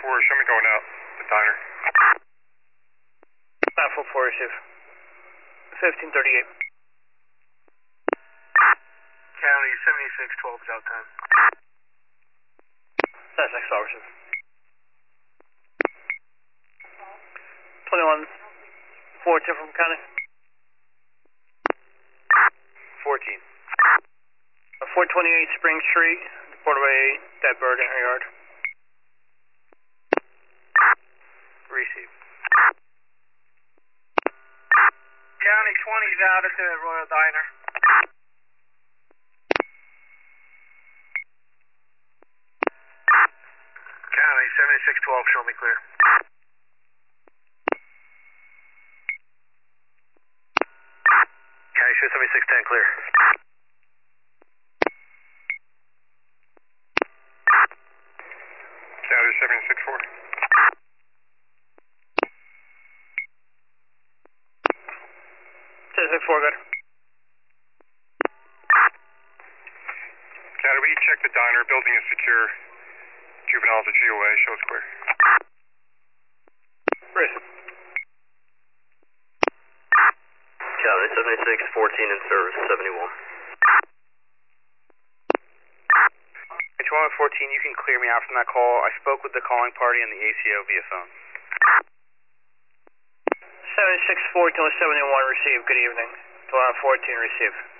show me going out the diner. 944, receive. 1538. County 7612 is out time. That's next call, receive. 2142 from County. 14. 428 Spring Street, reported by a dead bird in her yard. Receive. County 20 is out at the Royal Diner. County 7612, show me clear. County show 7610, clear. 764. 764, good. County, we check the diner. Building is secure. Juveniles at GOA. Show us clear. Receive. County 7614 in service, 71. H114, you can clear me out from that call. I spoke with the calling party and the ACO via phone. 764 to 71, receive. Good evening. 2114, receive.